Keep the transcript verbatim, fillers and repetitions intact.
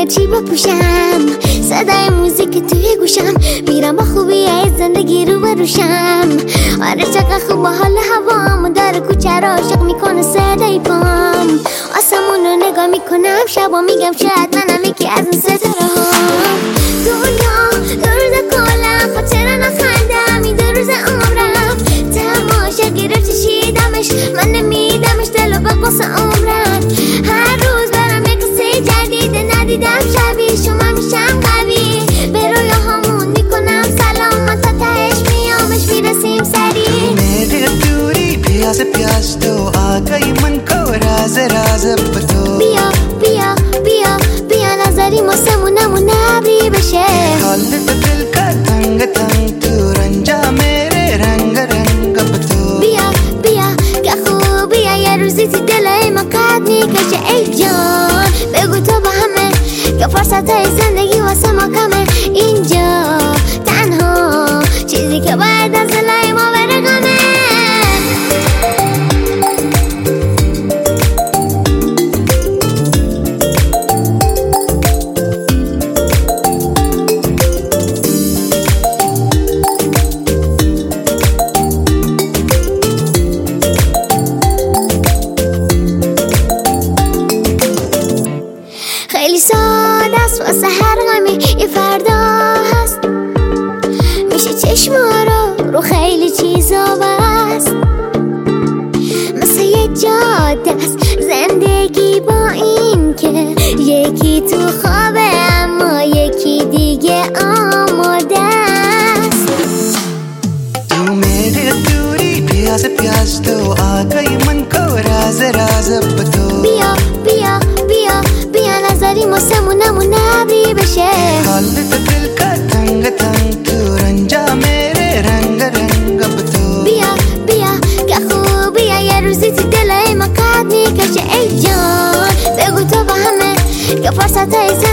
رنگ چی بپوشم، صدای موزیک توی گوشم، میرم با خوبی از زندگی رو بروشم. آره چقدر خوب با حال هوام، داره کوچه را عاشق میکنه صدای پام. آسمون رو نگاه میکنم شبا، میگم شاید منم یکی از اون ستاره ها. دنیا دو روز کلم، خاطر نخندم این دو روز عمرم. تماشا گرفت چشیدمش، من نمیدمش دلو به قصه عمرم. هر روز برم یک قصه جدیده، ندیدم شبیه شما میشم قوی. به رویاهامون میکنم سلام، من تا تهش میامش میرسیم سریع. मेरे दूरी प्यास प्यास तो आ गई मन को राज राज बतो. بیا بیا بیا بیا نظری موسمونمون نبری بشه. حالت دل کا تنگ تنگ تو رنجا میرے رنگ رنگ بतो. بیا بیا که خوبیه یه روزی تی دلای من قد میکشه. ای جان بگو تو با همه که فرصت های زندگی واسه ما کمه. اینجا تنها چیزی که باید از دلای ما بره غمه. خیلی ساده است واسه هر غمی یه فردا هست، میشه چشما رو رو خیلی چیزا بست. مثل یه جاده است زندگی با این که یکی تو خوابه اما یکی دیگه آماده است. तू मेरे दूरी प्यास प्यास तो आ गई मन को राज राज बतो. بیا بیا بیا بیا نظری موسمونمون نبری بشه. حالت دل کا تنگ تنگ تو رنجا میرے رنگ رنگ بतो. بیا بیا که خوبیه یه روزی تی دلای من قد میکشه. ای جان بگو تو با همه که فرصت های